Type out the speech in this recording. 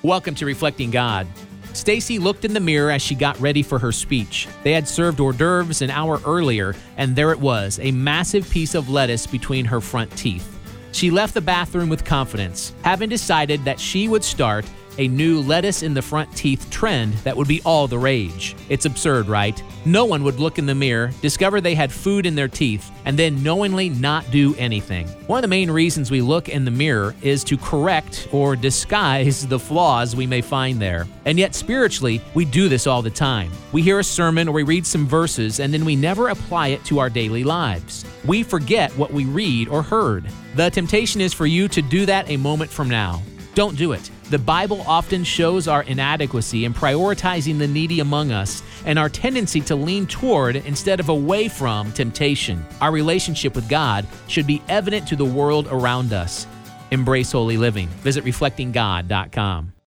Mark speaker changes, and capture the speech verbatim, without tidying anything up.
Speaker 1: Welcome to Reflecting God. Stacy looked in the mirror as she got ready for her speech. They had served hors d'oeuvres an hour earlier, and there it was, a massive piece of lettuce between her front teeth. She left the bathroom with confidence, having decided that she would start a new lettuce in the front teeth trend that would be all the rage. It's absurd, right? No one would look in the mirror, discover they had food in their teeth, and then knowingly not do anything. One of the main reasons we look in the mirror is to correct or disguise the flaws we may find there. And yet spiritually, we do this all the time. We hear a sermon or we read some verses, and then we never apply it to our daily lives. We forget what we read or heard. The temptation is for you to do that a moment from now. Don't do it. The Bible often shows our inadequacy in prioritizing the needy among us and our tendency to lean toward instead of away from temptation. Our relationship with God should be evident to the world around us. Embrace holy living. Visit reflecting god dot com.